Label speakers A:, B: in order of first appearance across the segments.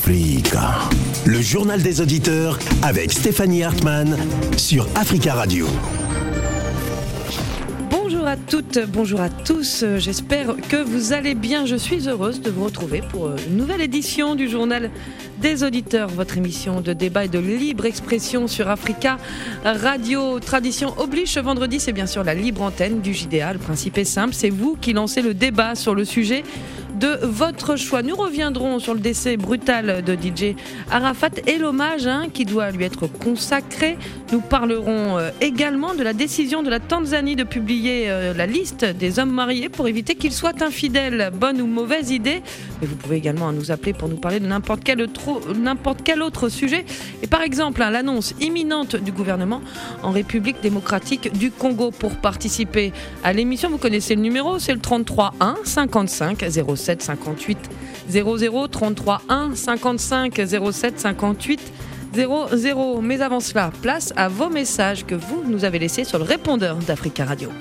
A: Africa. Le journal des auditeurs avec Stéphanie Hartmann sur Africa Radio.
B: Bonjour à toutes, bonjour à tous, j'espère que vous allez bien. Je suis heureuse de vous retrouver pour une nouvelle édition du journal des auditeurs, votre émission de débat et de libre expression sur Africa Radio. Tradition oblige, ce vendredi, c'est bien sûr la libre antenne du JDA. Le principe est simple, c'est vous qui lancez le débat sur le sujet de votre choix. Nous reviendrons sur le décès brutal de DJ Arafat et l'hommage qui doit lui être consacré. Nous parlerons également de la décision de la Tanzanie de publier la liste des hommes mariés pour éviter qu'ils soient infidèles. Bonne ou mauvaise idée? Mais vous pouvez également nous appeler pour nous parler de n'importe quel autre sujet. Et par exemple, l'annonce imminente du gouvernement en République démocratique du Congo. Pour participer à l'émission, vous connaissez le numéro, c'est le 33 1 55 07 58 00, 33 1 55 07 58 00. Mais avant cela, place à vos messages que vous nous avez laissés sur le répondeur d'Africa Radio.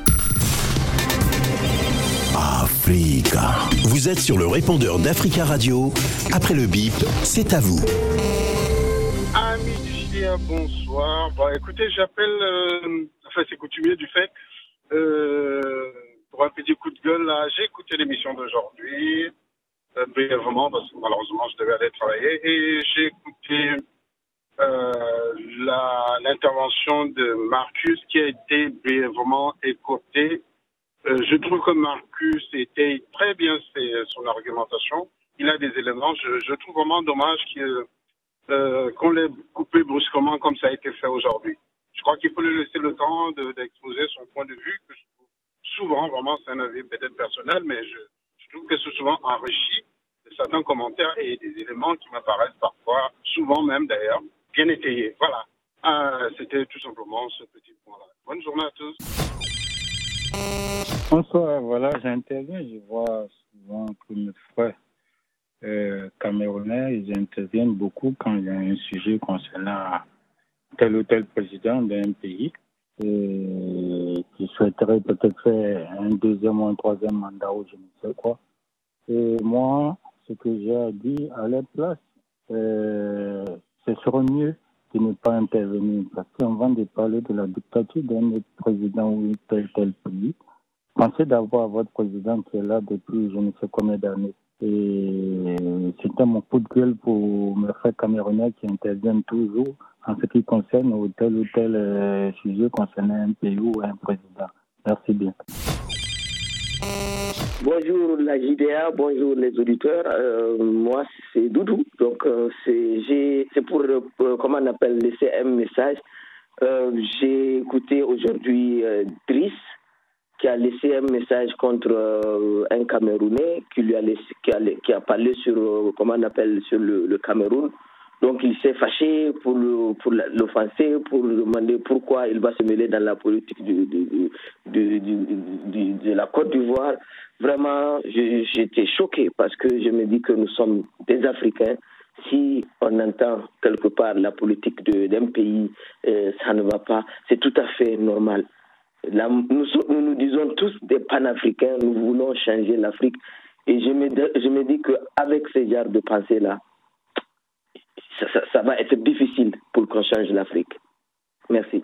A: Africa. Vous êtes sur le répondeur d'Africa Radio. Après le bip, c'est à vous.
C: Amis du JDA, bonsoir. Bon, écoutez, j'appelle, c'est coutumier du fait, pour un petit coup de gueule, là, j'ai écouté l'émission d'aujourd'hui, brièvement, parce que malheureusement, je devais aller travailler, et j'ai écouté l'intervention de Marcus qui a été brièvement écoutée. Je trouve que Marcus était très bien son argumentation. Il a des éléments. Je trouve vraiment dommage qu'on l'ait coupé brusquement comme ça a été fait aujourd'hui. Je crois qu'il faut lui laisser le temps d'exposer son point de vue. Que je trouve souvent, vraiment, c'est un avis peut-être personnel, mais je trouve que c'est souvent enrichi de certains commentaires et des éléments qui m'apparaissent parfois, souvent même d'ailleurs, bien étayés. Voilà. C'était tout simplement ce petit point-là. Bonne journée à tous.
D: Bonsoir, voilà, j'interviens, je vois souvent que mes frères camerounais, ils interviennent beaucoup quand il y a un sujet concernant tel ou tel président d'un pays qui souhaiterait peut-être faire un deuxième ou un troisième mandat ou je ne sais quoi. Et moi, ce que j'ai à dire à leur place, ce serait mieux de ne pas intervenir parce qu'on vient de parler de la dictature d'un autre président ou tel pays. Pensez d'avoir votre président qui est là depuis je ne sais combien d'années. Et c'était mon coup de gueule pour mes frères camerounais qui interviennent toujours en ce qui concerne tel ou tel sujet concernant un pays ou un président. Merci bien.
E: Bonjour la JDA, bonjour les auditeurs. Moi c'est Doudou, donc c'est pour comment on appelle laisser un message. J'ai écouté aujourd'hui Driss qui a laissé un message contre un Camerounais qui a parlé sur comment on appelle sur le Cameroun. Donc il s'est fâché pour l'offenser, pour lui demander pourquoi il va se mêler dans la politique de la Côte d'Ivoire. Vraiment, j'étais choqué parce que je me dis que nous sommes des Africains. Si on entend quelque part la politique d'un pays, ça ne va pas. C'est tout à fait normal. Là, nous disons tous des panafricains, nous voulons changer l'Afrique. Et je me dis qu'avec ce genre de pensée-là, ça va être difficile pour qu'on change l'Afrique. Merci.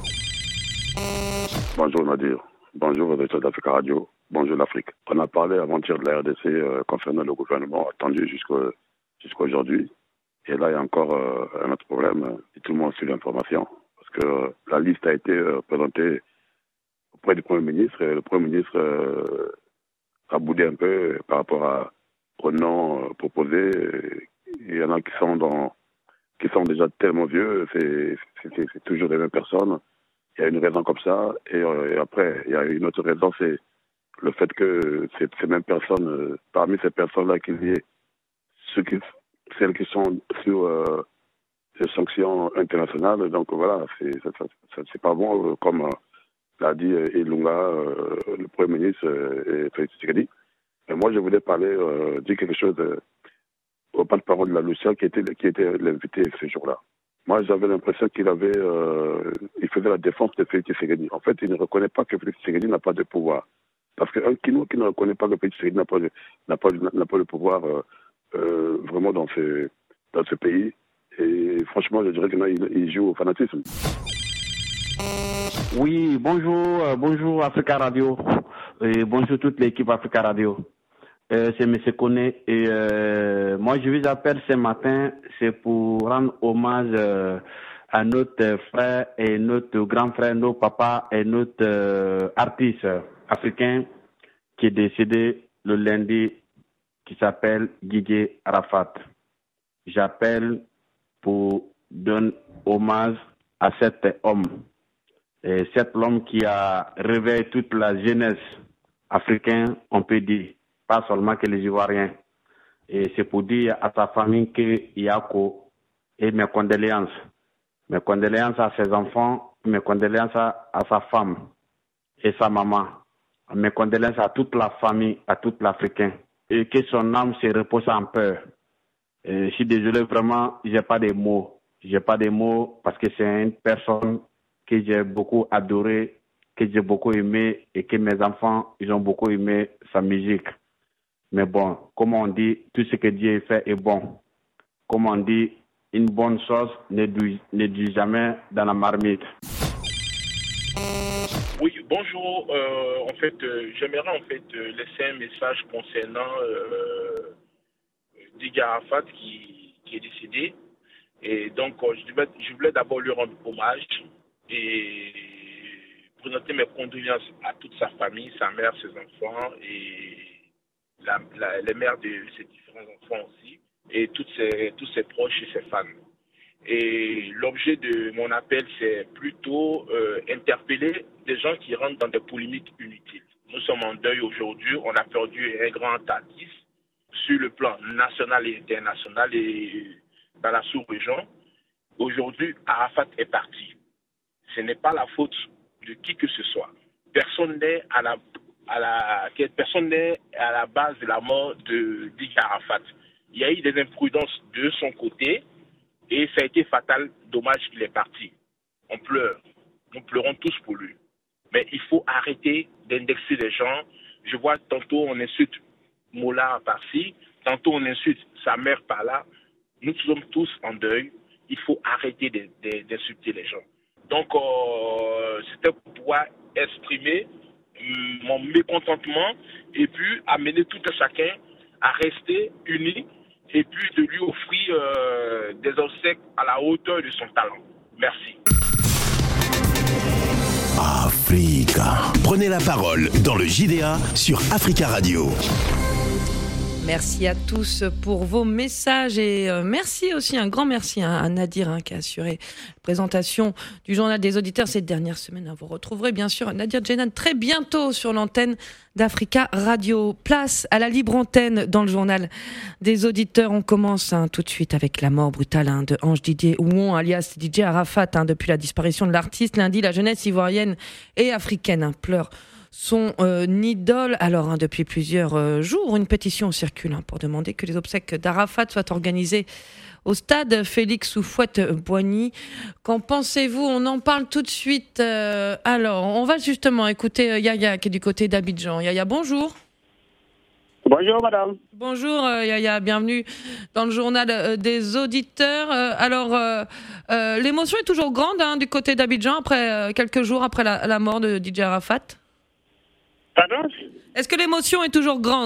F: Bonjour Nadir, bonjour aux auditeurs d'Africa Radio, bonjour l'Afrique. On a parlé avant-hier de la RDC concernant le gouvernement attendu jusqu'aujourd'hui. Et là, il y a encore un autre problème, et tout le monde suit l'information. Parce que la liste a été présentée auprès du Premier ministre, et le Premier ministre a boudé un peu par rapport au nom proposé. Il y en a qui sont déjà tellement vieux, c'est toujours les mêmes personnes. Il y a une raison comme ça. Et après, il y a une autre raison, c'est le fait que ces mêmes personnes, parmi ces personnes-là, qu'il y ait celles qui sont sur ces sanctions internationales. Donc voilà, c'est pas bon, comme l'a dit Ilunga, le Premier ministre, et Félix Tshisekedi. Mais moi, je voulais dire quelque chose au porte-parole de la Lucia qui était l'invité ce jour-là. Moi, j'avais l'impression qu'il faisait la défense de Félix Tshisekedi. En fait, il ne reconnaît pas que Félix Tshisekedi n'a pas de pouvoir. Parce qu'un Kino qui ne reconnaît pas que Félix Tshisekedi n'a pas le pouvoir vraiment dans dans ce pays. Et franchement, je dirais qu'il joue au fanatisme.
G: Oui, bonjour Africa Radio. Et bonjour toute l'équipe Africa Radio. C'est M. Koné. Et moi, je vous appelle ce matin, c'est pour rendre hommage à notre frère et notre grand frère, nos papas et notre artiste africain qui est décédé le lundi, qui s'appelle Didier Arafat. J'appelle pour donner hommage à cet homme. Et cet homme qui a réveillé toute la jeunesse africaine, on peut dire, pas seulement que les Ivoiriens. Et c'est pour dire à sa famille que Yako et mes condoléances. Mes condoléances à ses enfants, mes condoléances à sa femme et sa maman. Mes condoléances à toute la famille, à tout l'Africain. Et que son âme se repose en paix. Je suis désolé, vraiment, j'ai pas de mots. J'ai pas de mots parce que c'est une personne que j'ai beaucoup adorée, que j'ai beaucoup aimé et que mes enfants, ils ont beaucoup aimé sa musique. Mais bon, comme on dit, tout ce que Dieu fait est bon. Comme on dit, une bonne sauce ne dit jamais dans la marmite.
H: Oui, bonjour. J'aimerais laisser un message concernant Didier Arafat qui est décédé. Et donc, je voulais d'abord lui rendre hommage et présenter mes condoléances à toute sa famille, sa mère, ses enfants et les mères de ses différents enfants aussi, et tous ses proches et ses fans. Et l'objet de mon appel, c'est plutôt interpeller des gens qui rentrent dans des polémiques inutiles. Nous sommes en deuil aujourd'hui, on a perdu un grand artiste sur le plan national et international et dans la sous-région. Aujourd'hui, Arafat est parti. Ce n'est pas la faute de qui que ce soit. Personne n'est à la base de la mort de Didier Arafat. Il y a eu des imprudences de son côté et ça a été fatal. Dommage qu'il est parti. On pleure. Nous pleurons tous pour lui. Mais il faut arrêter d'indexer les gens. Je vois tantôt on insulte Mola par-ci, tantôt on insulte sa mère par-là. Nous sommes tous en deuil. Il faut arrêter d'insulter les gens. Donc, c'était pour pouvoir exprimer mon mécontentement et puis amener tout un chacun à rester unis et puis de lui offrir des obsèques à la hauteur de son talent. Merci.
A: Africa. Prenez la parole dans le JDA sur Africa Radio.
B: Merci à tous pour vos messages et merci aussi, un grand merci à Nadir qui a assuré la présentation du journal des auditeurs cette dernière semaine. Vous retrouverez bien sûr Nadir Djenan très bientôt sur l'antenne d'Africa Radio. Place à la libre antenne dans le journal des auditeurs. On commence tout de suite avec la mort brutale de Ange Didier Ouon alias Didier Arafat. Depuis la disparition de l'artiste lundi, la jeunesse ivoirienne et africaine pleure son idole. Alors, depuis plusieurs jours, une pétition circule pour demander que les obsèques d'Arafat soient organisées au stade Félix Houphouët-Boigny. Qu'en pensez-vous ? On en parle tout de suite. Alors, on va justement écouter Yaya qui est du côté d'Abidjan. Yaya, bonjour.
I: Bonjour madame.
B: Bonjour Yaya, bienvenue dans le journal des auditeurs. L'émotion est toujours grande du côté d'Abidjan après quelques jours après la mort de Didier Arafat.
I: Pardon ?
B: Est-ce que l'émotion est toujours grande ?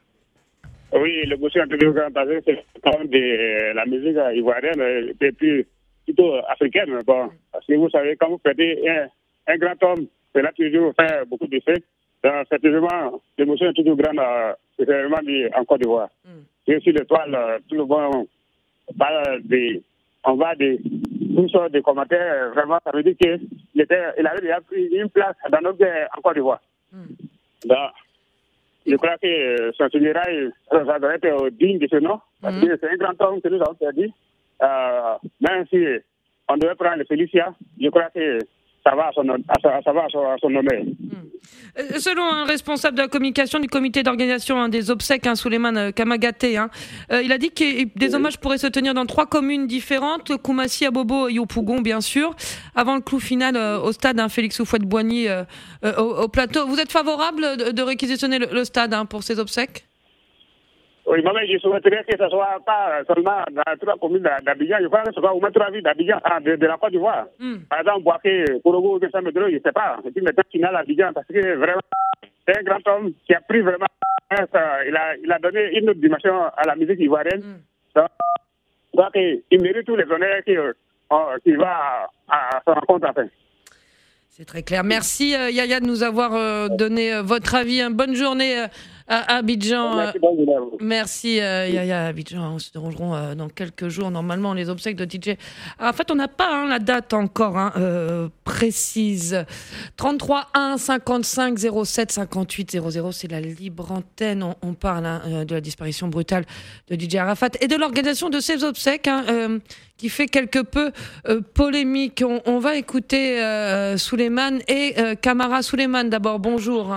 I: Oui, l'émotion est toujours grande parce que c'est comme de la musique ivoirienne et puis plutôt africaine. Bon, parce que vous savez, quand vous perdez un grand homme, cela toujours fait beaucoup d'effets. Donc, certainement, l'émotion est toujours grande, spécialement en Côte d'Ivoire. Et sur l'étoile, tout le monde parle on va de toutes sortes de commentaires. Vraiment, ça veut dire qu'il avait déjà pris une place dans notre guerre en Côte d'Ivoire. Donc, je crois que son funérail, ça doit être digne de ce nom, parce que c'est un grand homme que nous avons perdu. Même si on devait prendre le Félicia, je crois que ça va à son honneur.
B: Selon un responsable de la communication du comité d'organisation des obsèques, Souleymane Kamagaté, il a dit que des hommages pourraient se tenir dans 3 communes différentes, Koumassi, Abobo et Yopougon, bien sûr, avant le clou final au stade Félix Houphouët-Boigny au plateau. Vous êtes favorable de réquisitionner le stade pour ces obsèques ?
I: Oui, mais je souhaiterais que ce ne soit pas seulement dans la 3 communes d'Abidjan, je crois que ce soit au moins 3 villes d'Abidjan, de la Côte d'Ivoire. Par exemple, Boaké, Korogo, je ne sais pas. Et puis maintenant, Kinal, Abidjan, parce que vraiment, c'est un grand homme qui a pris vraiment. Il a donné une autre dimension à la musique ivoirienne. Donc, je crois qu'il mérite tous les honneurs qu'il va à son rencontre à faire.
B: C'est très clair. Merci Yaya de nous avoir donné votre avis. Bonne journée à Abidjan. Merci Yaya. Abidjan, on se dérouleront dans quelques jours normalement les obsèques de DJ Arafat. On n'a pas la date encore précise. 33 1 55 07 58 00, c'est la libre antenne. On parle de la disparition brutale de DJ Arafat et de l'organisation de ces obsèques qui fait quelque peu polémique. On va écouter Souleymane et Camara. Souleymane d'abord, bonjour.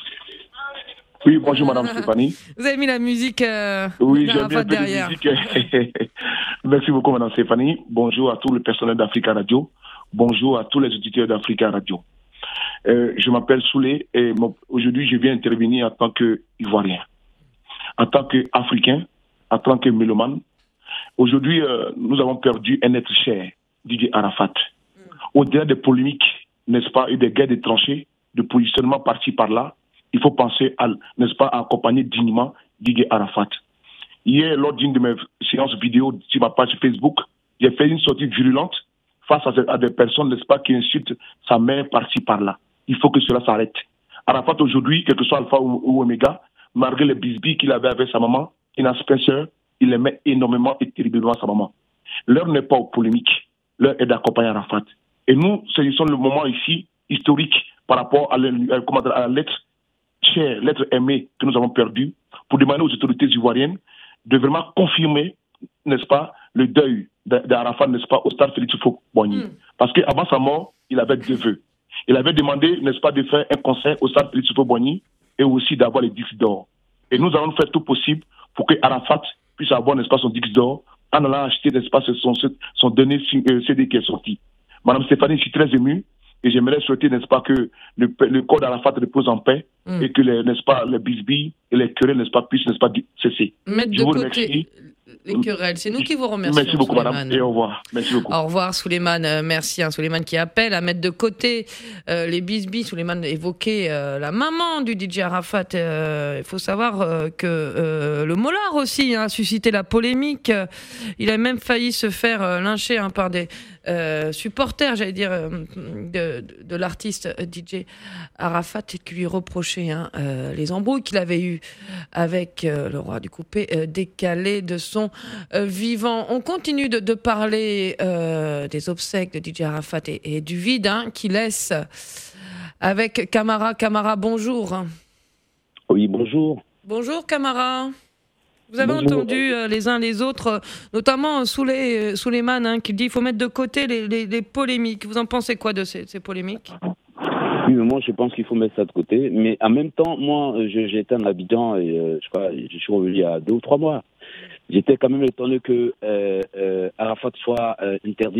J: Oui, bonjour Madame Stéphanie.
B: Vous avez mis la musique
J: oui, j'ai mis un peu
B: derrière.
J: de musique. Merci beaucoup Madame Stéphanie. Bonjour à tout le personnel d'Africa Radio. Bonjour à tous les auditeurs d'Africa Radio. Je m'appelle Soulé et aujourd'hui je viens intervenir en tant qu'Ivoirien, en tant qu'Africain, en tant que mélomane. Aujourd'hui, nous avons perdu un être cher, DJ Arafat. Au-delà des polémiques, n'est-ce pas, et des guerres de tranchées, de positionnement par-ci par-là, il faut penser à, n'est-ce pas, à accompagner dignement DJ Arafat. Hier, lors d'une de mes séances vidéo sur ma page Facebook, j'ai fait une sortie virulente face à des personnes, n'est-ce pas, qui insultent sa mère par-ci par-là. Il faut que cela s'arrête. Arafat aujourd'hui, quel que soit Alpha ou Oméga, malgré les bisbis qu'il avait avec sa maman, Ina Spencer, il aimait énormément et terriblement sa maman. L'heure n'est pas aux polémiques, l'heure est d'accompagner Arafat. Et nous, saisissons le moment ici, historique, par rapport à la lettre chère, lettre aimée que nous avons perdue, pour demander aux autorités ivoiriennes de vraiment confirmer, n'est-ce pas, le deuil d'Arafat, n'est-ce pas, au stade Félix Houphouët-Boigny. Parce qu'avant sa mort, il avait 2 vœux. Il avait demandé, n'est-ce pas, de faire un concert au stade Félix Houphouët-Boigny et aussi d'avoir les disques d'or. Et nous allons faire tout possible pour que Arafat puisse avoir, n'est-ce pas, son disque d'or en allant acheter, n'est-ce pas, son dernier CD qui est sorti. Madame Stéphanie, je suis très ému et j'aimerais souhaiter, n'est-ce pas, que le corps d'Arafat repose en paix et que, n'est-ce pas, les bisbilles et les querelles, n'est-ce pas, puissent, n'est-ce pas, cesser.
B: Mettre de côté les querelles. C'est nous qui vous remercions.
J: Merci beaucoup,
B: Souleymane.
J: madame, et au revoir. Merci beaucoup.
B: Au revoir, Souleymane. Merci, Souleymane qui appelle à mettre de côté les bisbilles. Souleymane évoquait la maman du DJ Arafat. Il faut savoir que le Mollard aussi a suscité la polémique. Il a même failli se faire lyncher par des supporters, j'allais dire, de l'artiste DJ Arafat, qui lui reprochait les embrouilles qu'il avait eues avec le roi du coupé décalé de son vivant. On continue de parler des obsèques de DJ Arafat et du vide qu'il laisse avec Camara. Camara, bonjour.
K: Oui, bonjour.
B: Bonjour Camara. Vous avez entendu les uns les autres, notamment Souleymane, qui dit qu'il faut mettre de côté les polémiques. Vous en pensez quoi de ces polémiques ?
K: Oui, mais moi je pense qu'il faut mettre ça de côté. Mais en même temps, moi j'étais en Abidjan et je suis revenu il y a 2 ou 3 mois. J'étais quand même étonné que Arafat soit interdit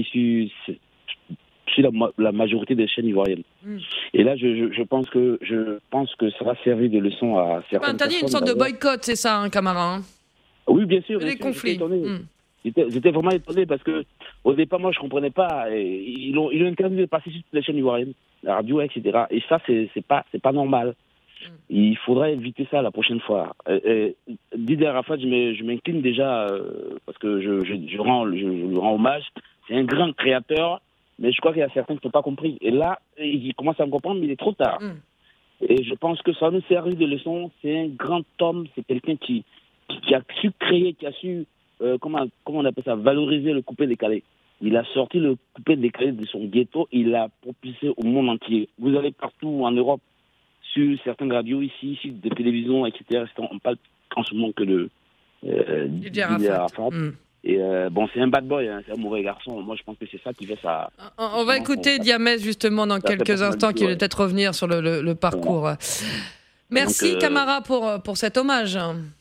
K: sur la majorité des chaînes ivoiriennes. Et là, je pense que ça va servir de leçon à certaines personnes.
B: T'as dit une sorte de boycott, c'est ça, Camara
K: Oui, bien sûr.
B: Les conflits.
K: J'étais vraiment étonné parce que au départ, moi, je comprenais pas. Ils ont interdit de passer sur toutes les chaînes ivoiriennes, la radio, etc. Et ça, c'est pas normal. Il faudrait éviter ça la prochaine fois. Didier Arafat, je m'incline déjà parce que je lui rends hommage. C'est un grand créateur, mais je crois qu'il y a certains qui n'ont pas compris. Et là, ils commencent à me comprendre, mais il est trop tard. Et je pense que ça nous servir de leçon. C'est un grand homme, c'est quelqu'un qui a su créer, qui a su, comment on appelle ça, valoriser le coupé-décalé. Il a sorti le coupé-décalé de son ghetto, il l'a propulsé au monde entier. Vous allez partout en Europe, sur certaines radios ici, de télévision, etc. On parle en ce moment que de
B: DJ Arafat.
K: Et c'est un bad boy, c'est un mauvais garçon. Moi, je pense que c'est ça qui fait ça.
B: On va écouter Diamès justement dans quelques instants, qui va peut-être revenir sur le parcours. Merci Camara pour cet hommage.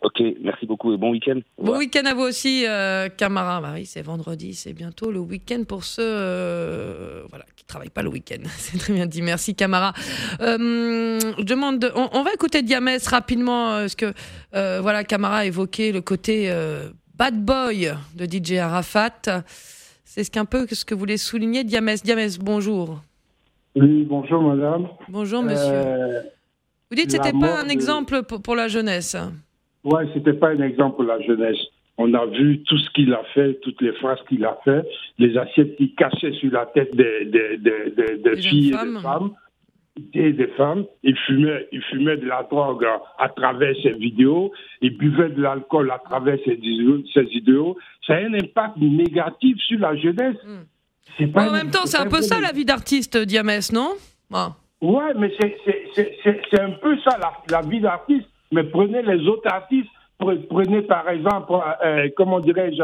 K: Ok, merci beaucoup et bon week-end.
B: Bon week-end à vous aussi, Camara. Bah oui, c'est vendredi, c'est bientôt le week-end pour ceux qui ne travaillent pas le week-end. C'est très bien dit. Merci, Camara. Je demande, on va écouter Diamès rapidement, parce que Camara a évoqué le côté bad boy de DJ Arafat. C'est un peu ce que vous voulez souligner, Diamès. Diamès, bonjour.
L: Oui, bonjour, madame.
B: Bonjour, monsieur. Vous dites que ce n'était pas un exemple pour la jeunesse.
L: Oui, ce n'était pas un exemple pour la jeunesse. On a vu tout ce qu'il a fait, toutes les phrases qu'il a fait, les assiettes qu'il cachait sur la tête des filles et des femmes. Il fumait de la drogue à travers ses vidéos. Il buvait de l'alcool à travers ses vidéos. Ça a un impact négatif sur la jeunesse.
B: En même temps, c'est un peu ça la vie d'artiste, Diamès, non?
L: Ouais, mais c'est un peu ça la vie d'artiste. Mais prenez les autres artistes, prenez par exemple, comment dirais-je,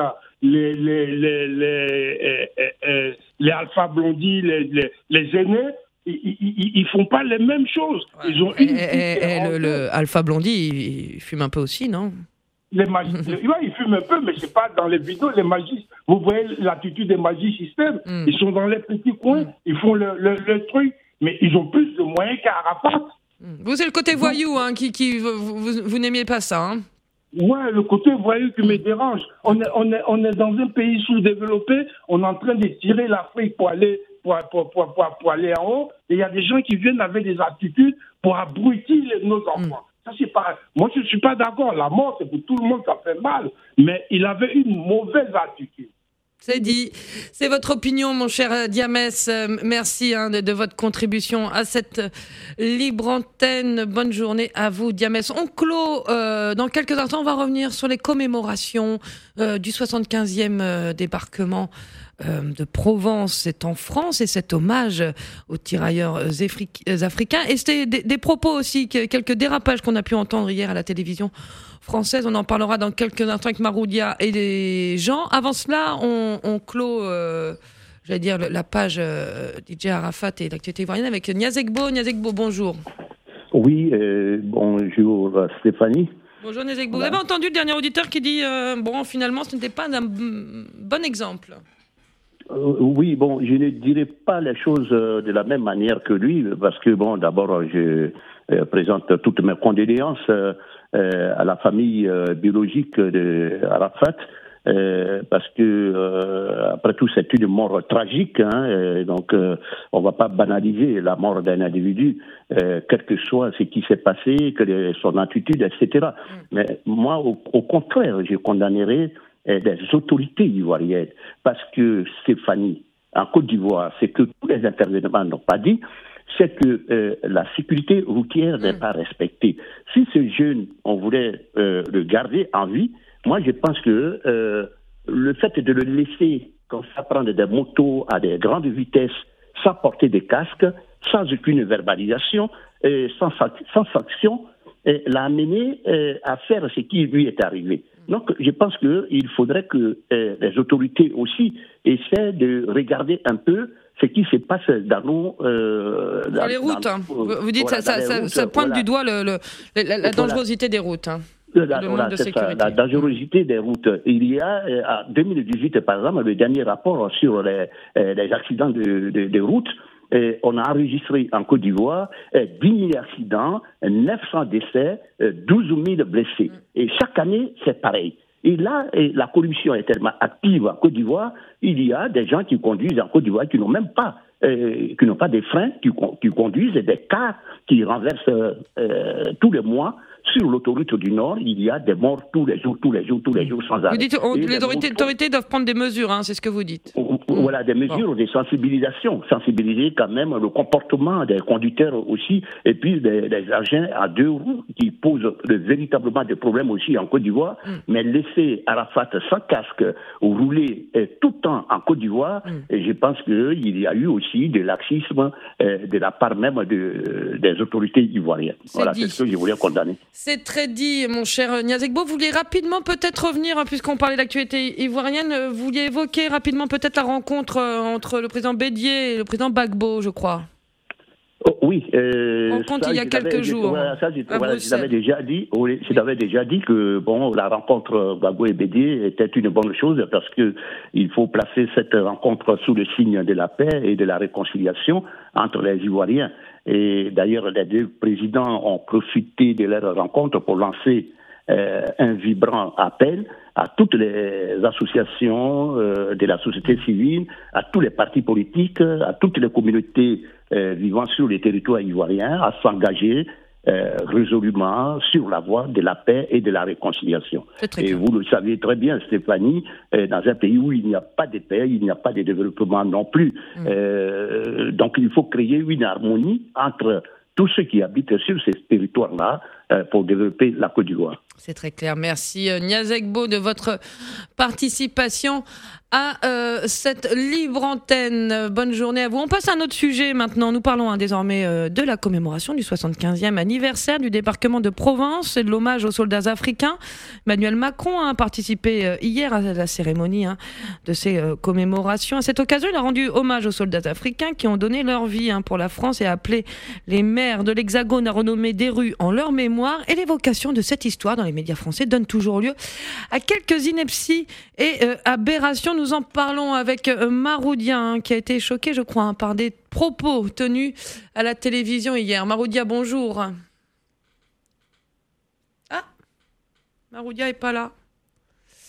L: les Alpha Blondy, les aînés, ils font pas les mêmes choses. Ils ont
B: le Alpha Blondy, il fume un peu aussi, non?
L: Ils fument un peu, mais c'est pas dans les vidéos. Les magistes, vous voyez l'attitude des Magic System, ils sont dans les petits coins, ils font le truc, mais ils ont plus de moyens qu'Arafat.
B: Vous, c'est le côté voyou, qui vous n'aimiez pas ça, hein?
L: Ouais, le côté voyou qui me dérange. On est dans un pays sous-développé, on est en train de tirer l'Afrique pour aller en haut, et il y a des gens qui viennent avec des attitudes pour abrutir nos enfants. Ça, c'est pas... Moi, je ne suis pas d'accord. La mort, c'est pour tout le monde, ça fait mal. Mais il avait une mauvaise attitude.
B: C'est dit. C'est votre opinion, mon cher Diamès. Merci de votre contribution à cette libre antenne. Bonne journée à vous, Diamès. On clôt dans quelques instants. On va revenir sur les commémorations du 75e débarquement de Provence. C'est en France, et cet hommage aux tirailleurs africains. Et c'était des propos aussi, quelques dérapages qu'on a pu entendre hier à la télévision française. On en parlera dans quelques instants avec Maroudia et les gens. Avant cela, on clôt la page DJ Arafat et l'actualité ivoirienne avec Niazegbo. Niazegbo, bonjour.
M: Oui, bonjour Stéphanie.
B: Bonjour Niazegbo. Vous avez entendu le dernier auditeur qui dit finalement ce n'était pas un bon exemple.
M: Oui, je ne dirais pas les choses de la même manière que lui, parce que d'abord je présente toutes mes condoléances à la famille biologique de Arafat, parce que après tout c'est une mort tragique, donc on va pas banaliser la mort d'un individu, quel que soit ce qui s'est passé, son attitude, etc. Mais moi, au contraire, je condamnerais des autorités ivoiriennes, parce que Stéphanie, en Côte d'Ivoire, c'est que tous les intervenants n'ont pas dit, c'est que la sécurité routière n'est pas respectée. Si ce jeune, on voulait le garder en vie, moi je pense que le fait de le laisser comme ça prendre des motos à des grandes vitesses, sans porter des casques, sans aucune verbalisation, sans sanction, l'a amené à faire ce qui lui est arrivé. Donc, je pense qu'il faudrait que les autorités aussi essaient de regarder un peu ce qui se passe dans nos...
B: dans les routes, vous dites, ça pointe du doigt la dangerosité des routes.
M: La dangerosité des routes. Il y a, en 2018, par exemple, le dernier rapport sur les accidents de route, on a enregistré en Côte d'Ivoire 10 000 accidents, 900 décès, 12 000 blessés. Et chaque année, c'est pareil. Et là, la corruption est tellement active en Côte d'Ivoire, il y a des gens qui conduisent en Côte d'Ivoire qui n'ont même pas, qui n'ont pas des freins, qui conduisent des cars qui renversent tous les mois. Sur l'autoroute du Nord, il y a des morts tous les jours, sans arrêt.
B: Vous dites les autorités doivent prendre des mesures, c'est ce que vous dites.
M: Voilà, des mesures de sensibilisation. Sensibiliser quand même le comportement des conducteurs aussi, et puis des engins à deux roues qui posent véritablement des problèmes aussi en Côte d'Ivoire. Mais laisser Arafat sans casque rouler tout le temps en Côte d'Ivoire, et je pense qu'il y a eu aussi de laxisme de la part même des autorités ivoiriennes. Voilà, c'est ce que je voulais condamner.
B: C'est très dit, mon cher Niazegbo. Vous vouliez rapidement peut-être revenir, puisqu'on parlait d'actualité ivoirienne, vous vouliez évoquer rapidement peut-être la rencontre entre le président Bédié et le président Gbagbo, je crois.
M: Oui.
B: On compte il y a quelques jours.
M: Je l'avais déjà dit. Oui, je l'avais déjà dit que la rencontre Gbagbo et Bédié était une bonne chose parce que il faut placer cette rencontre sous le signe de la paix et de la réconciliation entre les Ivoiriens. Et d'ailleurs, les deux présidents ont profité de leur rencontre pour lancer un vibrant appel à toutes les associations de la société civile, à tous les partis politiques, à toutes les communautés vivant sur les territoires ivoiriens à s'engager résolument sur la voie de la paix et de la réconciliation. Et vous le savez très bien, Stéphanie, dans un pays où il n'y a pas de paix, il n'y a pas de développement non plus. Donc il faut créer une harmonie entre tous ceux qui habitent sur ces territoires-là pour développer la Côte d'Ivoire.
B: C'est très clair. Merci Niazegbo de votre participation à cette libre antenne. Bonne journée à vous. On passe à un autre sujet maintenant. Nous parlons désormais de la commémoration du 75e anniversaire du débarquement de Provence et de l'hommage aux soldats africains. Emmanuel Macron a participé hier à la cérémonie de ces commémorations. À cette occasion, il a rendu hommage aux soldats africains qui ont donné leur vie pour la France et a appelé les maires de l'Hexagone à renommer des rues en leur mémoire. Et l'évocation de cette histoire dans les médias français donne toujours lieu à quelques inepties et aberrations. Nous en parlons avec Maroudia, qui a été choqué, je crois, par des propos tenus à la télévision hier. Maroudia, bonjour. Ah, Maroudia est pas là.
N: Allô ?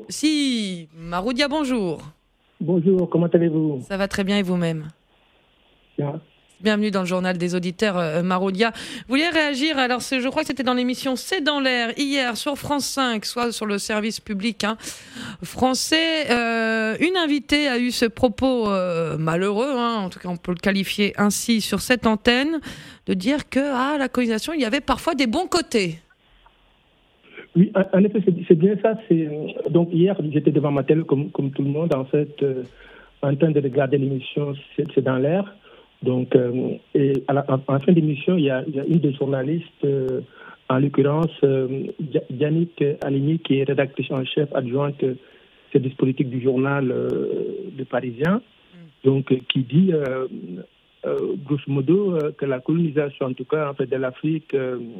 B: Si, Maroudia, bonjour.
N: Bonjour, comment allez-vous ?
B: Ça va très bien et vous-même ?
N: Bien.
B: Bienvenue dans le journal des auditeurs, Maroudia. Vous vouliez réagir, alors je crois que c'était dans l'émission C'est dans l'air, hier, sur France 5, soit sur le service public français. Une invitée a eu ce propos malheureux, en tout cas on peut le qualifier ainsi sur cette antenne, de dire que la colonisation, il y avait parfois des bons côtés.
N: Oui, en effet, c'est bien ça. Donc hier, j'étais devant ma télé comme tout le monde, en fait, en train de regarder l'émission C'est dans l'air. Donc, et en fin d'émission, il y a une des journalistes, en l'occurrence, Yannick Alimi, qui est rédactrice en chef adjointe service politique du journal Le Parisien, donc qui dit, grosso modo, que la colonisation, en tout cas, en fait, de l'Afrique,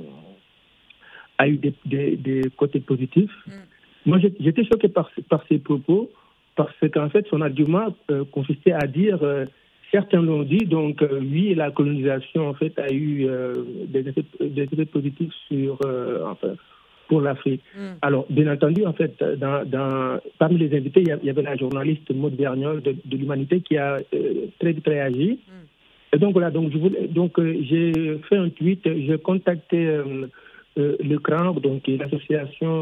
N: a eu des côtés positifs. Moi, j'étais choqué par ses propos, parce qu'en fait, son argument consistait à dire... certains l'ont dit, donc oui, la colonisation en fait a eu des effets positifs pour l'Afrique. Alors, bien entendu, en fait, parmi les invités, il y avait la journaliste Maud Vergnol de l'Humanité qui a très vite réagi. Et donc voilà, j'ai fait un tweet, j'ai contacté le CRAN, donc l'association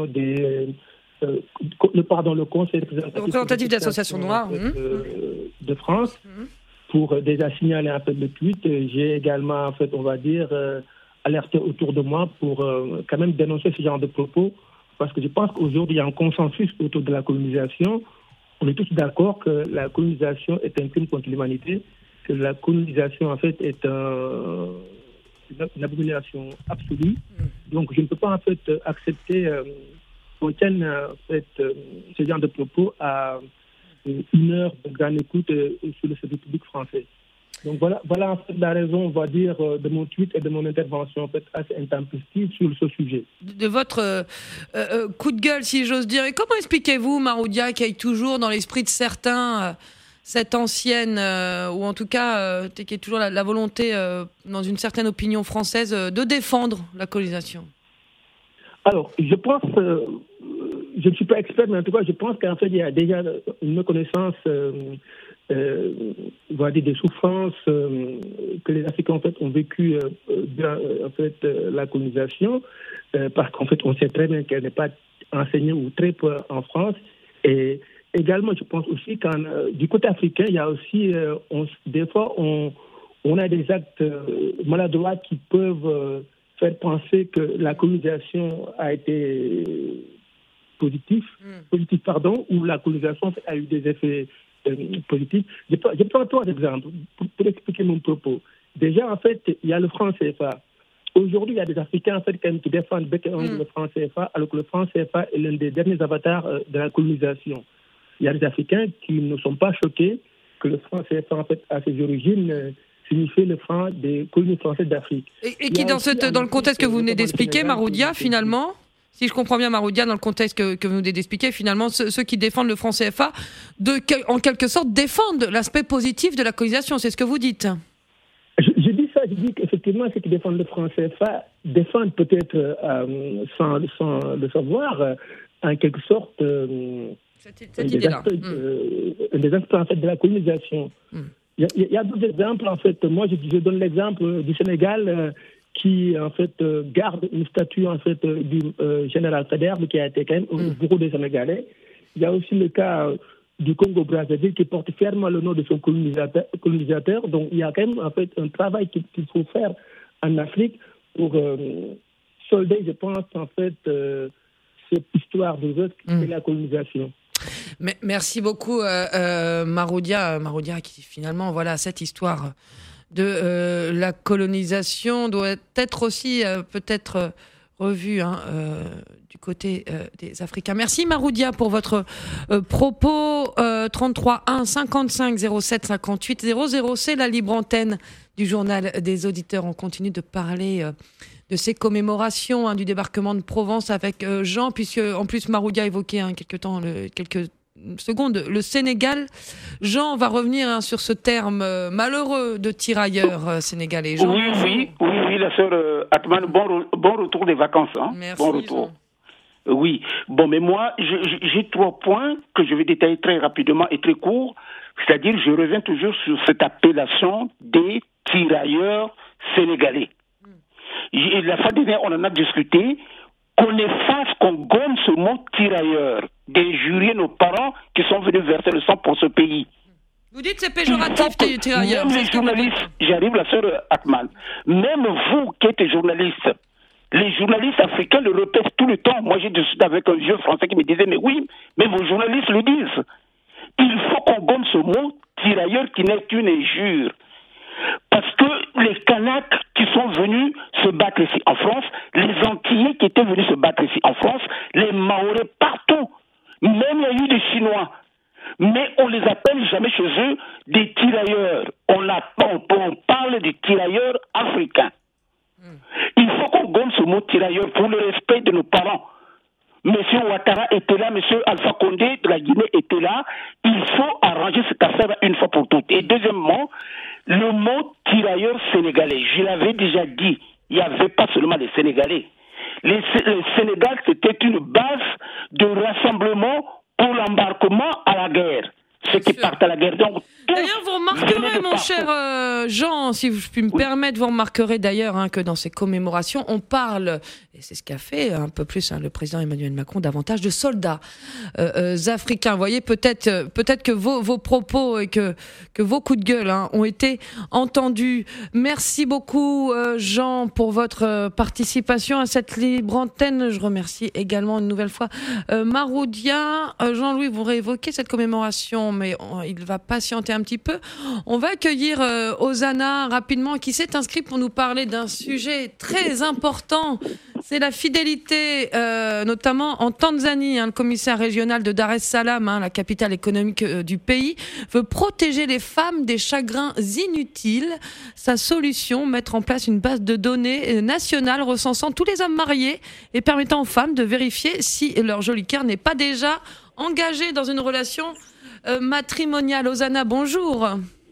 N: le conseil
B: représentatif des associations noires
N: de France. Pour déjà signaler un peu le tweet. J'ai également, en fait, on va dire, alerté autour de moi pour quand même dénoncer ce genre de propos, parce que je pense qu'aujourd'hui, il y a un consensus autour de la colonisation. On est tous d'accord que la colonisation est un crime contre l'humanité, que la colonisation, en fait, est une abomination absolue. Donc, je ne peux pas, en fait, accepter qu'on tienne, en fait, ce genre de propos à... une heure de grande écoute sur le service public français. Donc voilà en fait la raison, on va dire, de mon tweet et de mon intervention en fait assez intempestive sur ce sujet.
B: De votre coup de gueule, si j'ose dire. Et comment expliquez-vous, Maroudia, qu'il y ait toujours dans l'esprit de certains cette ancienne, ou en tout cas qu'il y ait toujours la volonté, dans une certaine opinion française, de défendre la colonisation ?
N: Alors, je pense... je ne suis pas expert, mais en tout cas, je pense qu'en fait, il y a déjà une connaissance, on va dire, des souffrances que les Africains en fait ont vécues durant la colonisation, parce qu'en fait, on sait très bien qu'elle n'est pas enseignée ou très peu en France. Et également, je pense aussi qu'du côté africain, il y a aussi, des fois, on a des actes maladroits qui peuvent faire penser que la colonisation a été positif, ou la colonisation a eu des effets positifs. Je prends trois exemples pour expliquer mon propos. Déjà, en fait, il y a le franc CFA. Aujourd'hui, il y a des Africains en fait, qui défendent bec et ongle le franc CFA, alors que le franc CFA est l'un des derniers avatars de la colonisation. Il y a des Africains qui ne sont pas choqués que le franc CFA, en fait, à ses origines, signifiait le franc des colonies françaises d'Afrique.
B: Et qui, dans le contexte que vous venez d'expliquer, Maroudia, finalement, si je comprends bien, Maroudia, dans le contexte que vous venez d'expliquer, finalement, ceux qui défendent le franc CFA, en quelque sorte, défendent l'aspect positif de la colonisation. C'est ce que vous dites.
N: Je dis ça, je dis qu'effectivement, ceux qui défendent le franc CFA défendent peut-être, sans le savoir, en quelque sorte, des aspects en fait, de la colonisation. Il y a d'autres exemples, en fait. Moi, je donne l'exemple du Sénégal qui, en fait, garde une statue, en fait, du général Faidherbe qui a été quand même au bureau des Sénégalais. Il y a aussi le cas du Congo-Brazzaville qui porte fièrement le nom de son colonisateur. Donc, il y a quand même, en fait, un travail qu'il faut faire en Afrique pour solder, je pense, en fait, cette histoire de la colonisation.
B: Merci beaucoup, Maroudia. Maroudia, qui finalement, voilà, cette histoire de la colonisation doit être aussi peut-être revue du côté des Africains. Merci, Maroudia, pour votre propos. 33 1 55 07 58 00, c'est la libre antenne du journal des auditeurs. On continue de parler de ces commémorations du débarquement de Provence avec Jean, puisque en plus Maroudia évoquait quelques secondes le Sénégal. Jean va revenir sur ce terme malheureux de tirailleurs sénégalais. Jean,
O: oui, la sœur Atman, bon retour des vacances.
B: Merci,
O: bon retour. Oui, bon, mais moi, j'ai 3 points que je vais détailler très rapidement et très court. C'est-à-dire, je reviens toujours sur cette appellation des tirailleurs sénégalais. La fois dernière, on en a discuté, qu'on efface, qu'on gomme ce mot tirailleur, d'injurier nos parents qui sont venus verser le sang pour ce pays.
B: Vous dites c'est péjoratif, tirailleur.
O: Même les journalistes, j'arrive, la sœur Atman, même vous qui êtes journaliste, les journalistes africains le répètent tout le temps. Moi, j'ai discuté avec un vieux français qui me disait, mais oui, mais vos journalistes le disent. Il faut qu'on gomme ce mot tirailleur qui n'est qu'une injure. Parce que les Kanaks qui sont venus se battre ici en France, les Antillais qui étaient venus se battre ici en France, les Mahorais partout, même il y a eu des Chinois, mais on les appelle jamais chez eux des tirailleurs. On parle des tirailleurs africains. Il faut qu'on gomme ce mot tirailleur pour le respect de nos parents. Monsieur Ouattara était là, monsieur Alpha Condé de la Guinée était là. Il faut arranger cette affaire une fois pour toutes. Et deuxièmement, le mot tirailleur sénégalais, je l'avais déjà dit, il n'y avait pas seulement les Sénégalais. Le Sénégal, c'était une base de rassemblement pour l'embarquement à la guerre. Ceux qui partent à la guerre. Donc,
B: d'ailleurs, vous remarquerez, mon cher Jean, si je puis me permettre, vous remarquerez d'ailleurs que dans ces commémorations, on parle, et c'est ce qu'a fait un peu plus le président Emmanuel Macron, davantage de soldats africains. Vous voyez, peut-être que vos propos et que vos coups de gueule ont été entendus. Merci beaucoup, Jean, pour votre participation à cette libre antenne. Je remercie également une nouvelle fois Maroudia. Jean-Louis, vous réévoquez cette commémoration, mais il va patienter un petit peu. On va accueillir Osana rapidement, qui s'est inscrit pour nous parler d'un sujet très important. C'est la fidélité, notamment en Tanzanie. Le commissaire régional de Dar es Salaam, la capitale économique du pays, veut protéger les femmes des chagrins inutiles. Sa solution, mettre en place une base de données nationale recensant tous les hommes mariés et permettant aux femmes de vérifier si leur joli cœur n'est pas déjà engagé dans une relation matrimoniale. Osana, bonjour.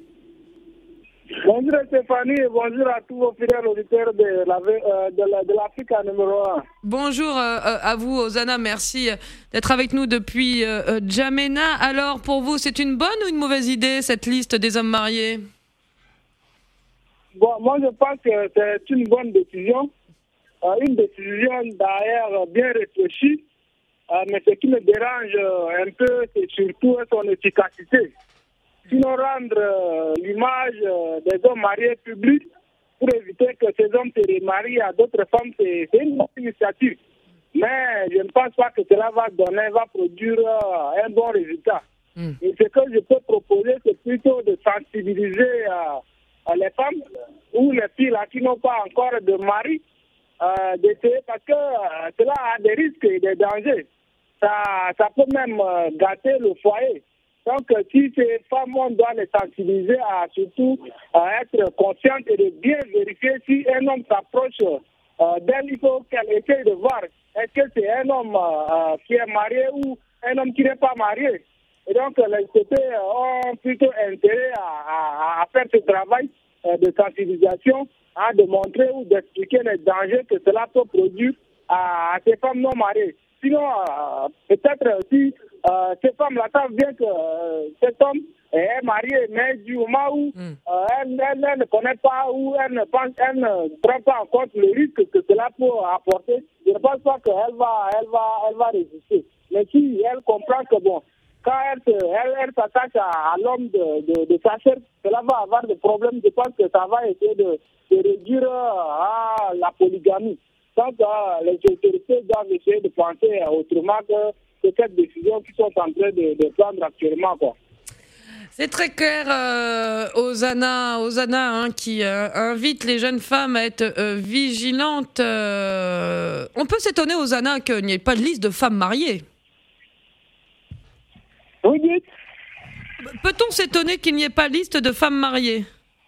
P: Bonjour Stéphanie et bonjour à tous vos fidèles auditeurs de l'Africa numéro 1.
B: Bonjour à vous, Osana, merci d'être avec nous depuis Djamena. Alors pour vous, c'est une bonne ou une mauvaise idée cette liste des hommes mariés?
P: Bon, moi je pense que c'est une bonne décision, une décision d'ailleurs bien réfléchie, mais ce qui me dérange un peu, c'est surtout son efficacité. Sinon rendre l'image des hommes mariés publique pour éviter que ces hommes se remarient à d'autres femmes, c'est une bonne initiative. Mais je ne pense pas que cela va produire un bon résultat. Et ce que je peux proposer, c'est plutôt de sensibiliser les femmes ou les filles là, qui n'ont pas encore de mari, d'essayer, parce que cela a des risques et des dangers. Ça peut même gâter le foyer. Donc, si ces femmes, on doit les sensibiliser à surtout à être conscientes et de bien vérifier si un homme s'approche d'elle, il faut qu'elle essaye de voir est-ce que c'est un homme qui est marié ou un homme qui n'est pas marié. Et donc, les sociétés ont plutôt intérêt à faire ce travail de sensibilisation, de montrer ou d'expliquer les dangers que cela peut produire à ces femmes non mariées. Sinon, peut-être si ces femmes-là savent bien que cet homme est marié, mais du moment où elle ne connaît pas ou elle ne prend pas en compte le risque que cela peut apporter, je ne pense pas qu'elle va résister. Mais si elle comprend que bon, quand elle s'attache à l'homme de sa chair, cela va avoir des problèmes. Je pense que ça va essayer de réduire la polygamie. Donc, les autorités doivent essayer de penser autrement que cette décision qu'ils sont en train de prendre actuellement, quoi.
B: C'est très clair, Osana qui invite les jeunes femmes à être vigilantes. On peut s'étonner, Osana, qu'il n'y ait pas de liste de femmes mariées.
P: Oui.
B: Peut-on s'étonner qu'il n'y ait pas de liste de femmes mariées?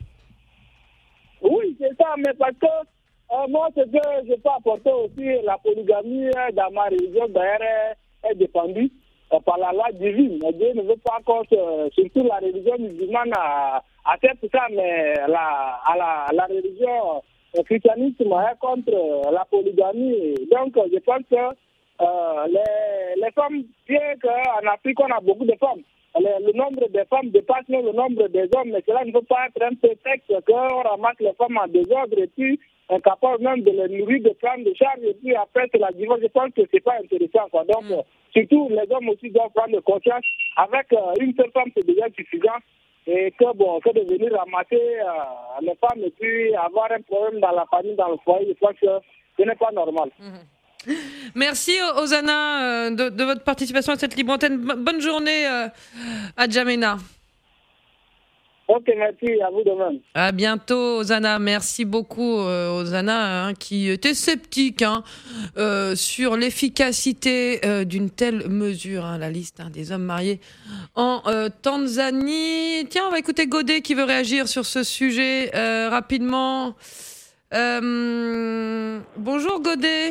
P: Oui, c'est ça, mais parce que moi, ce que je peux apporter aussi, la polygamie dans ma religion, d'ailleurs, est défendue par la loi divine. Dieu ne veut pas qu'on surtout la religion musulmane accepte ça, mais la religion christianisme est contre la polygamie. Donc, je pense que les femmes, bien qu'en Afrique, on a beaucoup de femmes, le nombre de femmes dépasse le nombre des hommes, mais cela ne peut pas être un prétexte qu'on ramasse les femmes en désordre et puis incapable même de les nourrir, de prendre des charges, et puis après c'est la divorce. Je pense que c'est pas intéressant, quoi. Donc, surtout, les hommes aussi doivent prendre conscience. Avec une seule femme, c'est déjà suffisant. Et que de venir ramasser les femmes et puis avoir un problème dans la famille, dans le foyer, je pense que ce n'est pas normal.
B: Merci, Osana, de votre participation à cette libre antenne. Bonne journée à Djamena.
P: Ok, merci, à vous de même.
B: À bientôt, Osana. Merci beaucoup, Osana, qui était sceptique sur l'efficacité d'une telle mesure, la liste des hommes mariés en Tanzanie. Tiens, on va écouter Godet qui veut réagir sur ce sujet rapidement. Bonjour, Godet.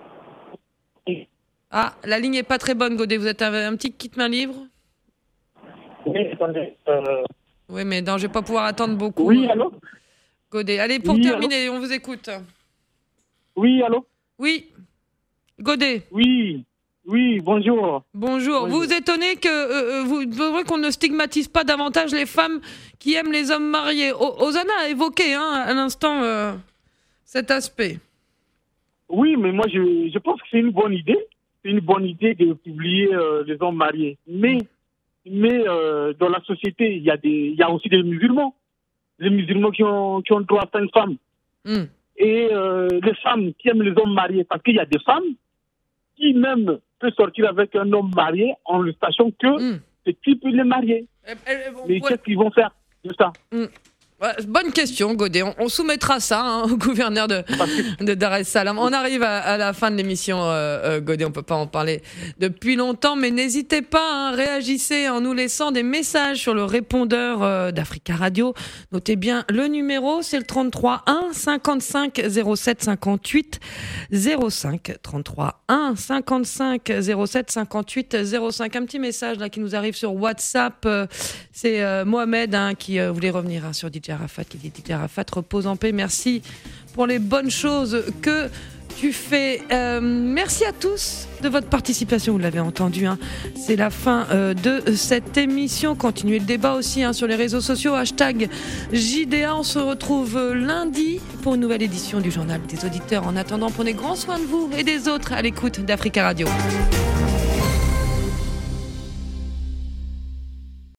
B: Ah, la ligne n'est pas très bonne, Godet. Vous êtes un petit kit main libre?
Q: Oui, attendez.
B: Oui, mais non, je ne vais pas pouvoir attendre beaucoup.
Q: Oui, allô?
B: Godet. Allez, pour terminer, allô? On vous écoute.
Q: Oui, allô?
B: Oui. Godet.
Q: Oui, bonjour.
B: Bonjour. Vous vous étonnez qu'on ne stigmatise pas davantage les femmes qui aiment les hommes mariés. Osana a évoqué à l'instant cet aspect.
Q: Oui, mais moi, je pense que c'est une bonne idée. C'est une bonne idée de publier les hommes mariés. Mais dans la société, il y a aussi des musulmans. Les musulmans qui ont droit à 5 femmes. Et les femmes qui aiment les hommes mariés. Parce qu'il y a des femmes qui même peuvent sortir avec un homme marié en le sachant que ce type il est marié. Mais qu'est-ce qu'ils vont faire de ça?
B: Bonne question, Godet. On soumettra ça au gouverneur de Dar es Salaam. On arrive à la fin de l'émission, Godet. On peut pas en parler depuis longtemps, mais n'hésitez pas, réagissez en nous laissant des messages sur le répondeur d'Africa Radio. Notez bien le numéro, c'est le 33 1 55 07 58 05. 33 1 55 07 58 05. Un petit message là qui nous arrive sur WhatsApp. C'est Mohamed qui voulait revenir sur DJ Arafat, qui dit DJ Arafat, repose en paix. Merci pour les bonnes choses que tu fais. Merci à tous de votre participation, vous l'avez entendu. C'est la fin de cette émission. Continuez le débat aussi sur les réseaux sociaux. #JDA. On se retrouve lundi pour une nouvelle édition du Journal des auditeurs. En attendant, prenez grand soin de vous et des autres à l'écoute d'Africa Radio.